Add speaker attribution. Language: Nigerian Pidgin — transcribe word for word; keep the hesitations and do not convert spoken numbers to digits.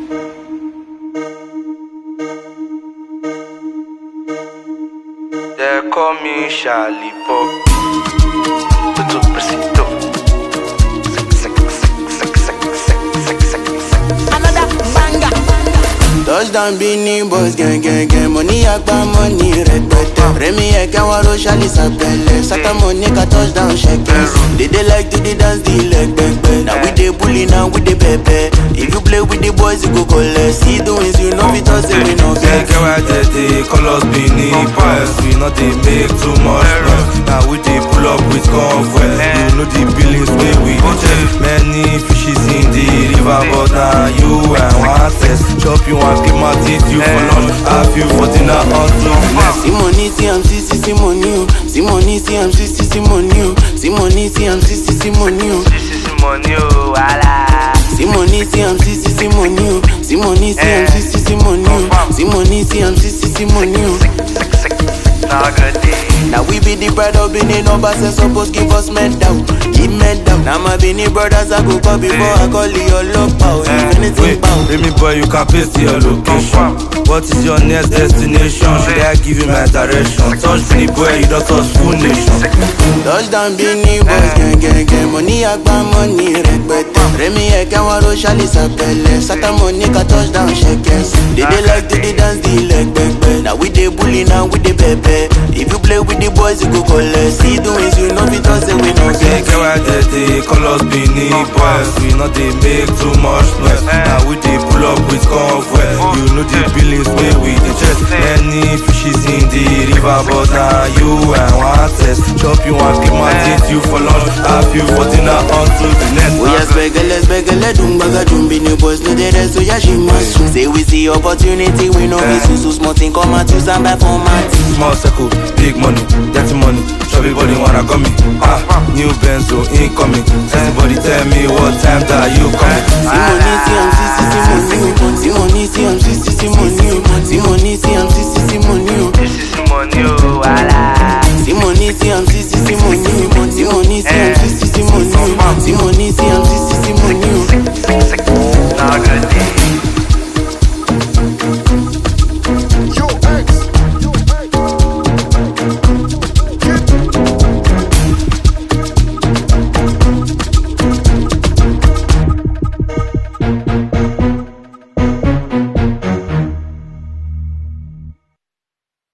Speaker 1: They call me Charlie Pop. Tudo preciso.
Speaker 2: Another banger.
Speaker 3: Touchdown Beanie Boys, gang gang gang. Money agba money rẹpẹtẹ. Rẹmi ẹ̀kẹ́ wọn ro ṣálí sàpẹlẹ. Saka money ka touchdown ṣẹkẹ. They dey like to dey dance the leg pẹpẹ. Now we dey bully, now we dey pẹpẹ. If you play with the boys, you go collect. See the wins, you know fit us say we no vex.
Speaker 1: Get why they dey call us Beanie Boys. We no dey make too much noise. Now we dey pull up with convoy. You know the billings wey we dey check. Many fishes in the river, but now you and one test. Chop you and keep my teeth you for lunch. Have you for dinner until next.
Speaker 3: See money, see I'm see see see money, oh. See money, see I'm see see see money, oh. See money, see I'm see see see money, oh.
Speaker 1: This is money, oh, wala.
Speaker 3: See money, see I'm see see see money, oh. See money, see I'm see see see money, oh. See money, see I'm see see see money, oh.
Speaker 1: Now good day.
Speaker 3: Now we be the pride of Benin numbers and suppose give us medal, give medal. Now my Benin brothers I go call before I call your love power. If anything bound.
Speaker 1: Remy boy, you can paste your location. What is your next destination? Should I give you my direction? Touch Benin boy, you don't touch full nation.
Speaker 3: Touchdown Benin Boys, gang gang gang. Money agba money rẹpẹtẹ. Rẹmi ẹ̀kẹ́ wọn ro ṣálí sàpẹlẹ. Saka money ka touchdown ṣẹkẹ. They dey like to dey dance the leg pẹpẹ. Now we dey bully, now we dey pẹpẹ. If you play with the boys, you go collect. See the wins, you know fit us say we no vex.
Speaker 1: Get why they dey call us Beanie Boys. We no dey make too much noise. Now we dey pull up with convoy. You know the billings wey we dey check. Many fishes in the river, but now you and one test. Chop you and keep my teeth you for lunch. Have you for dinner until the next.
Speaker 3: We are spegele spegele dumbaga dum Beanie Boys no dey rest so yeah she must. Say we see opportunity we no be so small thing come out use and buy for my team.
Speaker 1: Small circle, big money, dirty money. Everybody wanna come me. Ah, new Benzo incoming. Everybody tell me what time that you coming.
Speaker 3: See money, see I'm see see see money. See money, see I'm see see see money.
Speaker 1: This is money, oh, wala.
Speaker 3: See money, see I'm see see see money. See money, see